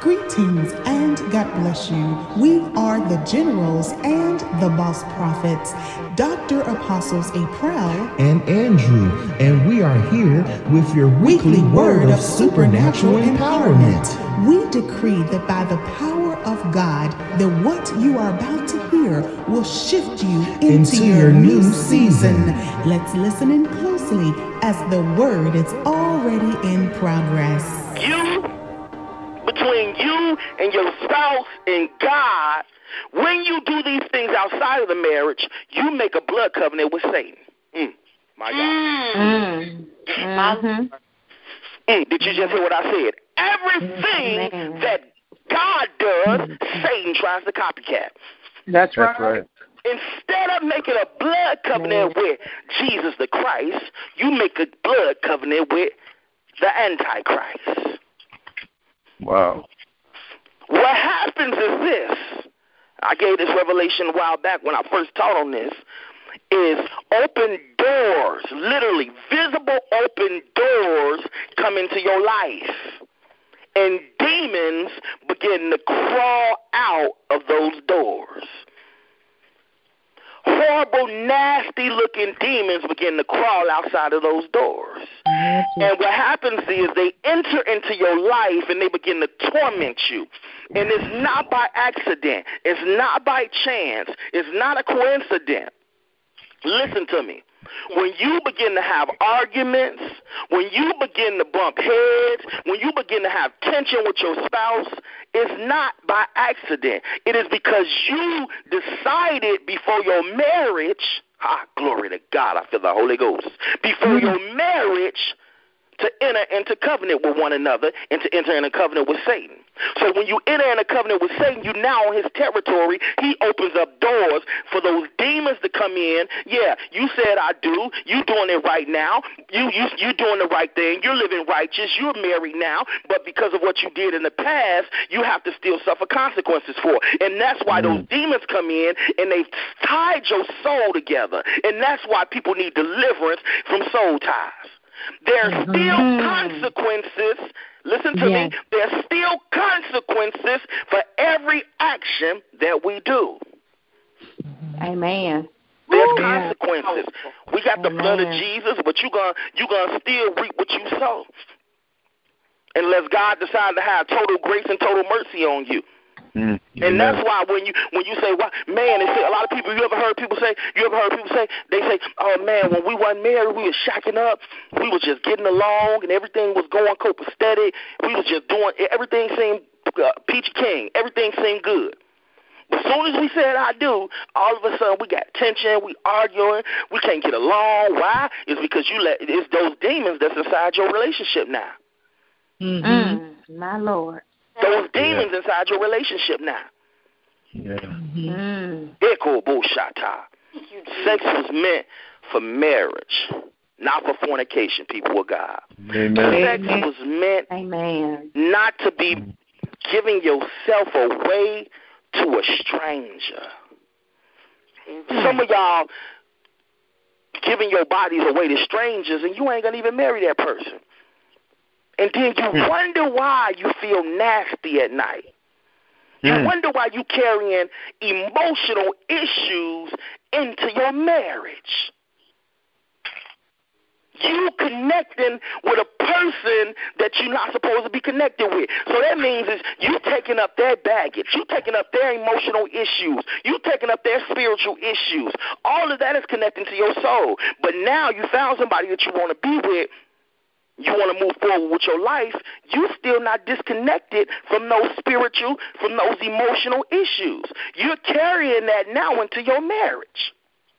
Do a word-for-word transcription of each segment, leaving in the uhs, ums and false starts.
Greetings and God bless you. We are the Generals and the Boss Prophets, Doctor Apostles April and Andrew, and we are here with your weekly word of supernatural empowerment. We decree that by the power of God, that what you are about to hear will shift you into, into your, your new new season. season. Let's listen in closely as the word is already in progress. You, between you and your spouse and God, when you do these things outside of the marriage, you make a blood covenant with Satan. Mm, my God. Mm. Mm-hmm. Mm, did you just hear what I said? Everything Mm-hmm. that God does, Satan tries to copycat. That's right. That's right. Instead of making a blood covenant with Jesus the Christ, you make a blood covenant with the Antichrist. Wow. What happens is this. I gave this revelation a while back when I first taught on this, is open doors, literally visible open doors come into your life. And demons begin to crawl out of those doors. Horrible, nasty-looking demons begin to crawl outside of those doors. And what happens is they enter into your life and they begin to torment you. And it's not by accident. It's not by chance. It's not a coincidence. Listen to me. When you begin to have arguments, when you begin to bump heads, when you begin to have tension with your spouse, it's not by accident. It is because you decided before your marriage, ah, glory to God, I feel the Holy Ghost, before your marriage to enter into covenant with one another and to enter in a covenant with Satan. So when you enter in a covenant with Satan, you now on his territory. He opens up doors for those demons to come in. Yeah, you said I do. You doing it right now. You you you doing the right thing. You're living righteous. You're married now. But because of what you did in the past, you have to still suffer consequences for. And that's why mm. those demons come in and they've tied your soul together. And that's why people need deliverance from soul ties. There are still mm-hmm. consequences. Listen to yes. me. There are still consequences for every action that we do. Amen. There's Ooh, consequences. Yeah. We got Amen. The blood of Jesus, but you're going you gonna still reap what you sow. Unless God decides to have total grace and total mercy on you. Mm, and that's why when you when you say, "Well, man," they say a lot of people. You ever heard people say? You ever heard people say? They say, "Oh man, when we weren't married, we was shacking up. We was just getting along, and everything was going copacetic. We was just doing everything seemed uh, peachy king. Everything seemed good." But as soon as we said "I do," all of a sudden we got tension. We arguing. We can't get along. Why? It's because you let it's those demons that's inside your relationship now. Mm-hmm. Mm, my Lord. Those demons yeah. inside your relationship now. Yeah. Mm-hmm. Echo bullshata. Sex was meant for marriage, not for fornication, people of God. Amen. Sex was meant Amen. not to be giving yourself away to a stranger. Mm-hmm. Some of y'all giving your bodies away to strangers, and you ain't going to even marry that person. And then you wonder why you feel nasty at night. You mm. wonder why you carrying emotional issues into your marriage. You connecting with a person that you're not supposed to be connected with. So that means is you taking up their baggage. You taking up their emotional issues. You taking up their spiritual issues. All of that is connecting to your soul. But now you found somebody that you want to be with. You want to move forward with your life, you still not disconnected from those spiritual, from those emotional issues. You're carrying that now into your marriage.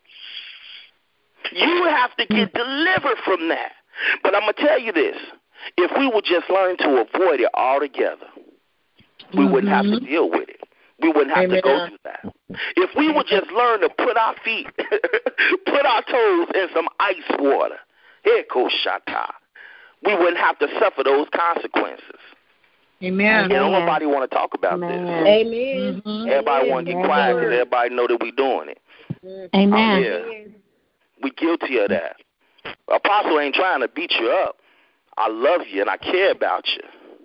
You have to get delivered from that. But I'm going to tell you this. If we would just learn to avoid it altogether, we mm-hmm. wouldn't have to deal with it. We wouldn't have Amen. To go through that. If we would just learn to put our feet, put our toes in some ice water, here goes Shata. We wouldn't have to suffer those consequences. Amen. You know, nobody want to talk about Amen. this. Amen. Mm-hmm. Everybody want to get quiet because everybody know that we doing it. Amen. Oh, yeah. We guilty of that. Apostle ain't trying to beat you up. I love you and I care about you.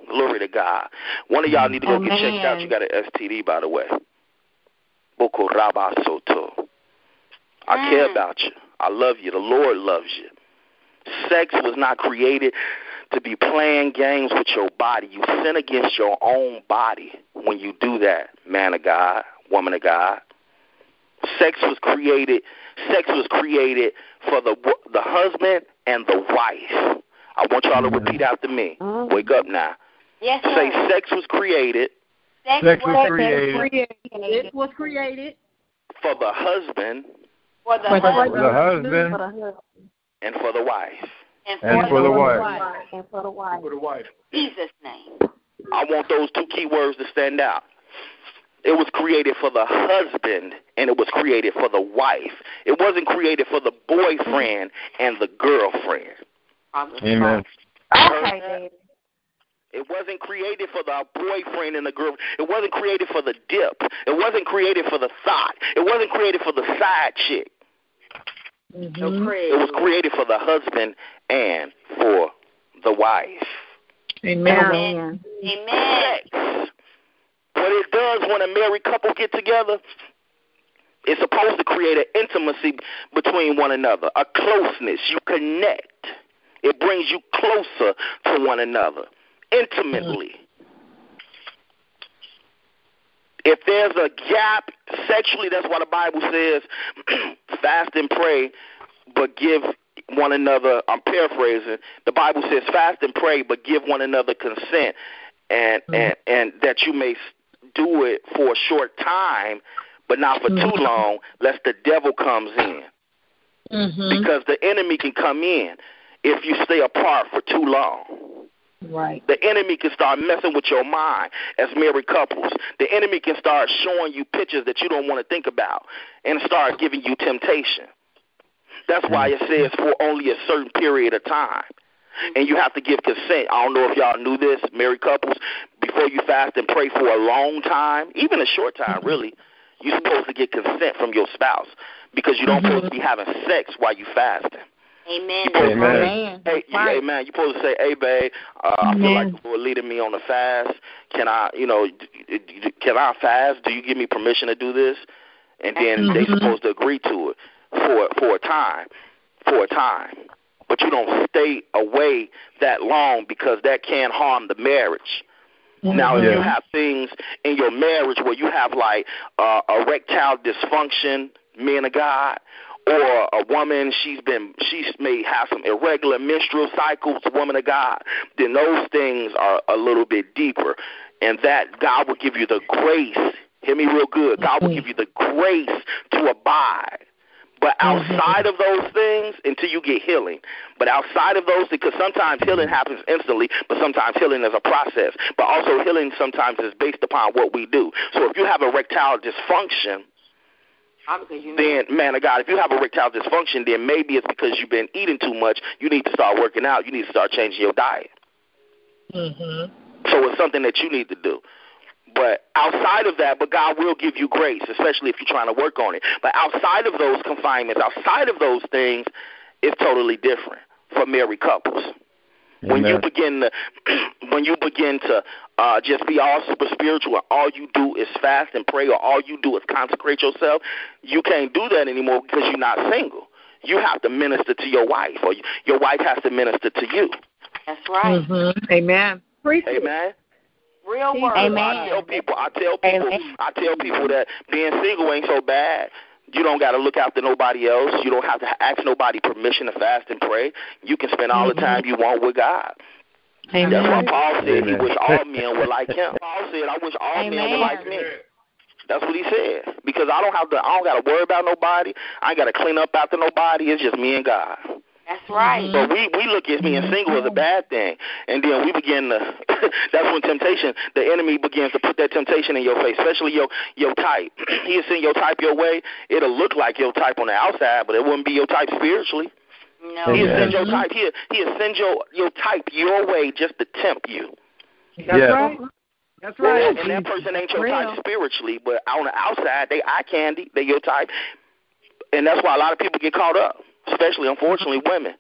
Glory to God. One of y'all need to go Amen. get checked out. You got an S T D, by the way. Boko Rabba Soto. I Mm. care about you. I love you. The Lord loves you. Sex was not created to be playing games with your body. You sin against your own body when you do that, man of God, woman of God. Sex was created. Sex was created for the the husband and the wife. I want y'all to repeat after me. Mm. Wake up now. Yes, sir. Say, sex was created Sex, Sex was was created. created It was created for the husband for the for the, husband The husband for the husband and for the wife. and and for for the the wife. and for the wife. For the wife. Jesus' name. I want those two key words to stand out. It was created for the husband and it was created for the wife. It wasn't created for the boyfriend and the girlfriend. Amen. Okay, David. It wasn't created for the boyfriend and the girl. It wasn't created for the dip. It wasn't created for the thought. It wasn't created for the side chick. Mm-hmm. It was created for the husband and for the wife. Amen. Amen. Amen. Sex. What it does when a married couple get together, it's supposed to create an intimacy between one another, a closeness. You connect. It brings you closer to one another, intimately. If there's a gap sexually, that's why the Bible says, fast and pray, but give one another, I'm paraphrasing, the Bible says fast and pray, but give one another consent, and, mm-hmm. and, and that you may do it for a short time, but not for mm-hmm. too long, lest the devil comes in. Mm-hmm. Because the enemy can come in if you stay apart for too long. Right. The enemy can start messing with your mind as married couples. The enemy can start showing you pictures that you don't want to think about and start giving you temptation. That's why it says for only a certain period of time. And you have to give consent. I don't know if y'all knew this, married couples, before you fast and pray for a long time, even a short time, really, you're supposed to get consent from your spouse because you don't mm-hmm. supposed to be having sex while you fasting. Amen. Amen. Amen. Hey, right. Amen. You're supposed to say, hey, babe, uh, I feel like the Lord leading me on the fast. Can I, you know, can I fast? Do you give me permission to do this? And then mm-hmm. they're supposed to agree to it for for a time, for a time. But you don't stay away that long because that can harm the marriage. Mm-hmm. Now, if you have things in your marriage where you have like uh, erectile dysfunction, men of God, or a woman, she's been, she's may have some irregular menstrual cycles, woman of God, then those things are a little bit deeper. And that God will give you the grace, hear me real good, God will give you the grace to abide. But outside of those things, until you get healing. But outside of those, because sometimes healing happens instantly, but sometimes healing is a process. But also healing sometimes is based upon what we do. So if you have erectile dysfunction, then, man of God, if you have erectile dysfunction, then maybe it's because you've been eating too much. You need to start working out. You need to start changing your diet. Mm-hmm. So it's something that you need to do. But outside of that, but God will give you grace, especially if you're trying to work on it. But outside of those confinements, outside of those things, it's totally different for married couples. Amen. When you begin to, when you begin to uh, just be all super spiritual, and all you do is fast and pray, or all you do is consecrate yourself, you can't do that anymore because you're not single. You have to minister to your wife, or your wife has to minister to you. That's right. Mm-hmm. Amen. Amen. Real word. Amen. I tell people, I tell people, Amen. I tell people that being single ain't so bad. You don't got to look after nobody else. You don't have to ask nobody permission to fast and pray. You can spend all mm-hmm. the time you want with God. Amen. That's why Paul said Amen. He wished all men were like him. Paul said, I wish all Amen. Men were like me. That's what he said. Because I don't have to. I don't got to worry about nobody. I ain't got to clean up after nobody. It's just me and God. That's right. But we, we look at being single as a bad thing, and then we begin to, that's when temptation, the enemy begins to put that temptation in your face, especially your, your type. He'll send your type your way. It'll look like your type on the outside, but it wouldn't be your type spiritually. No. He'll send your type, he'll, he'll send your, your type your way just to tempt you. That's yeah. right. That's right. And, and that person ain't your type spiritually, but on the outside, they eye candy, they your type. And that's why a lot of people get caught up. Especially, unfortunately, women.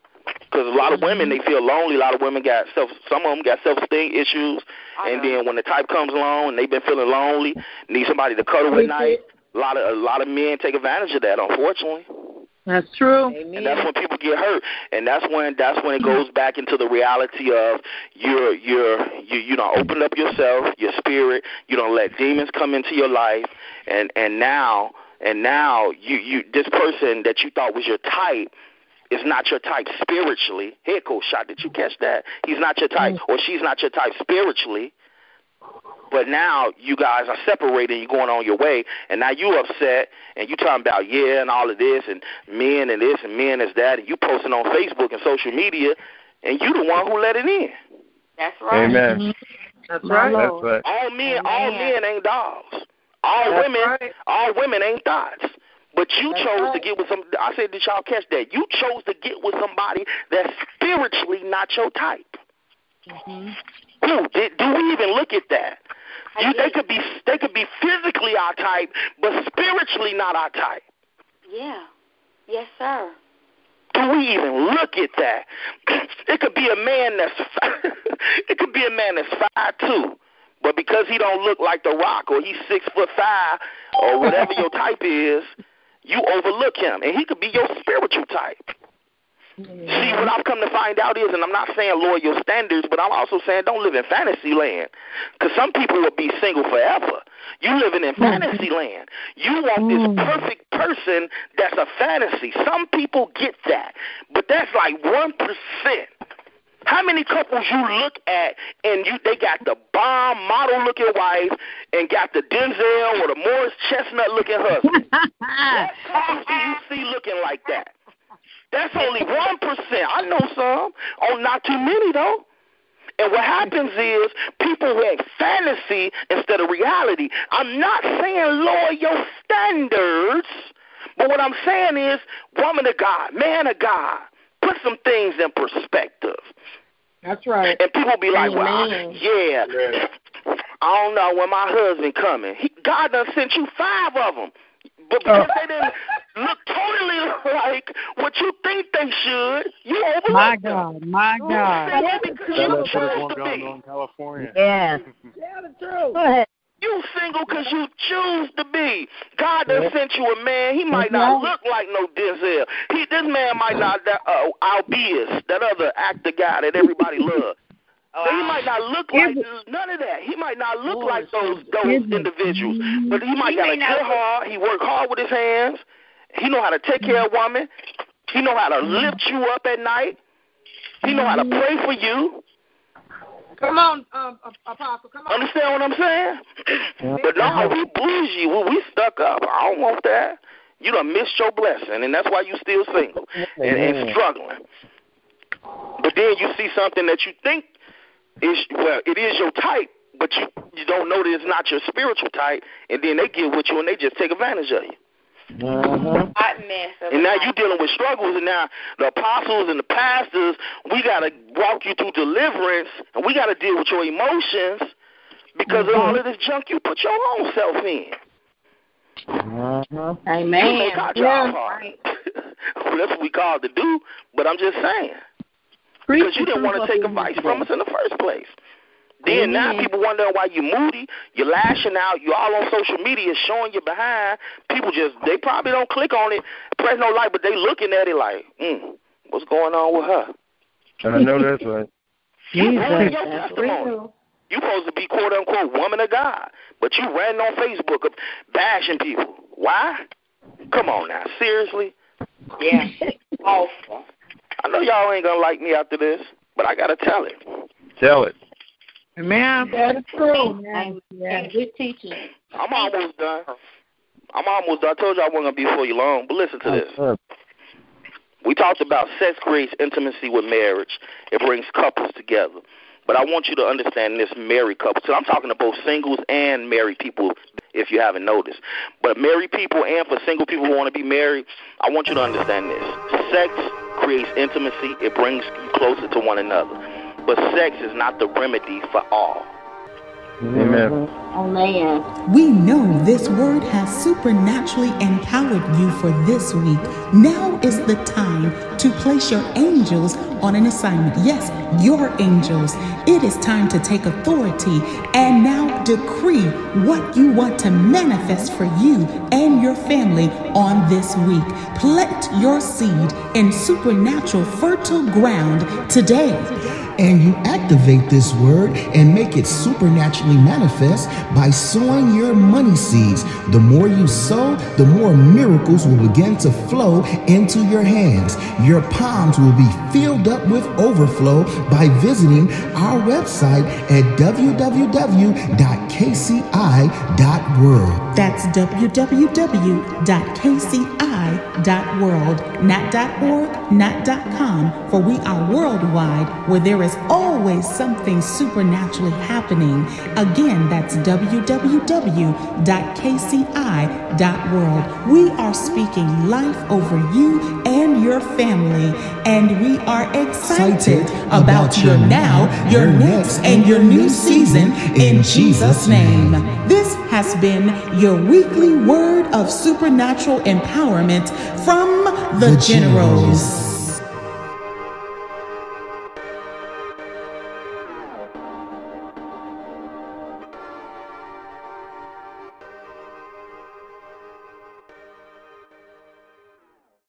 Because a lot of women, they feel lonely. A lot of women got self, some of them got self-esteem issues. And then when the type comes along and they've been feeling lonely, need somebody to cuddle at night, a lot of a lot of men take advantage of that, unfortunately. That's true. And that's when people get hurt. And that's when that's when it goes back into the reality of you're you're you you don't open up yourself, your spirit, you don't let demons come into your life, and, and now and now you, you this person that you thought was your type is not your type spiritually. Head coach shot, did you catch that? He's not your type, or she's not your type spiritually. But now you guys are separating, you're going on your way, and now you upset, and you talking about, yeah, and all of this, and men and this, and men is that, and you posting on Facebook and social media, and you the one who let it in. That's right. Amen. That's right. That's right. All men, Amen. all men ain't dogs. All That's women, right. all women ain't thoughts. But you That's chose right. to get with some. I said, did y'all catch that? You chose to get with somebody that's spiritually not your type. Mm-hmm. Ooh, did, do we even look at that? I You, they did. could be they could be physically our type, but spiritually not our type. Yeah. Yes, sir. Do we even look at that? It could be a man that's it could be a man that's five two, but because he don't look like The Rock, or he's six foot five, or whatever your type is, you overlook him, and he could be your spiritual type. See, what I've come to find out is, and I'm not saying lower your standards, but I'm also saying don't live in fantasy land. Because some people will be single forever. You living in fantasy land. You want this perfect person that's a fantasy. Some people get that, but that's like one percent. How many couples you look at and you they got the bomb model looking wife and got the Denzel or the Morris Chestnut looking husband? What couples do you see looking like that? That's only one percent. I know some. Oh, not too many, though. And what happens is people want fantasy instead of reality. I'm not saying lower your standards, but what I'm saying is, woman of God, man of God, put some things in perspective. That's right. And people be like, well, I, Amen. yeah, I don't know when my husband coming. He, God done sent you five of them. But because they didn't look totally like what you think they should, you overlook My them. God, my You God. single because That you lets chose one to going be. on in California. Yes. Yeah, the truth. Go ahead. You single because you choose to be. God done sent you a man. He might not look like no Denzel. He, this man might not, that, uh, Albius, that other actor guy that everybody loves. So he might not look like none of that. He might not look like those those individuals, but he might He got may a not good look- heart. He work hard with his hands. He know how to take care of women. He know how to lift you up at night. He know how to pray for you. Come on, um, Apostle. Come on. Understand what I'm saying? But no, we bougie. We, we stuck up. I don't want that. You done missed your blessing, and that's why you still single and, and struggling. But then you see something that you think is, well, it is your type, but you, you don't know that it's not your spiritual type, and then they get with you and they just take advantage of you. Hot mess. of And now life. you're dealing with struggles, and now the apostles and the pastors, we got to walk you through deliverance, and we got to deal with your emotions because of all of this junk you put your own self in. Amen. You make our job hard. That's what we called to do, but I'm just saying. Because you didn't want to take advice from us in the first place. Then now people wondering why you moody, you're lashing out, you're all on social media showing you behind. People just, they probably don't click on it, press no like, but they looking at it like, mm, what's going on with her? I know that's right. You ruined your That's testimony. real. You supposed to be quote unquote woman of God, but you ran on Facebook of bashing people. Why? Come on now, seriously? Yeah. Awful. I know y'all ain't gonna like me after this, but I gotta tell it. Tell it. Amen. That's true. And, and good teaching. I'm almost done. I'm almost done. I told you I wasn't gonna be before you long, but listen to this. We talked about sex creates intimacy with marriage. It brings couples together. But I want you to understand this married couple. So I'm talking to both singles and married people, if you haven't noticed. But married people and for single people who want to be married, I want you to understand this. Sex creates intimacy. It brings you closer to one another. But sex is not the remedy for all. Amen. Amen. We know this word has supernaturally empowered you for this week. Now is the time to place your angels on an assignment. Yes, your angels. It is time to take authority and now decree what you want to manifest for you and your family on this week. Plant your seed in supernatural fertile ground today. And you activate this word and make it supernaturally manifest by sowing your money seeds. The more you sow, the more miracles will begin to flow into your hands. Your palms will be filled up with overflow by visiting our website at w w w dot k c i dot world. That's w w w dot k c i dot world, not .org, not .com, for we are worldwide, where there is always something supernaturally happening. Again, that's w w w dot k c i dot world. We are speaking life over you and your family, and we are excited about your now, your next, and your new season in Jesus' name. This has been your weekly word of supernatural empowerment from the Generals.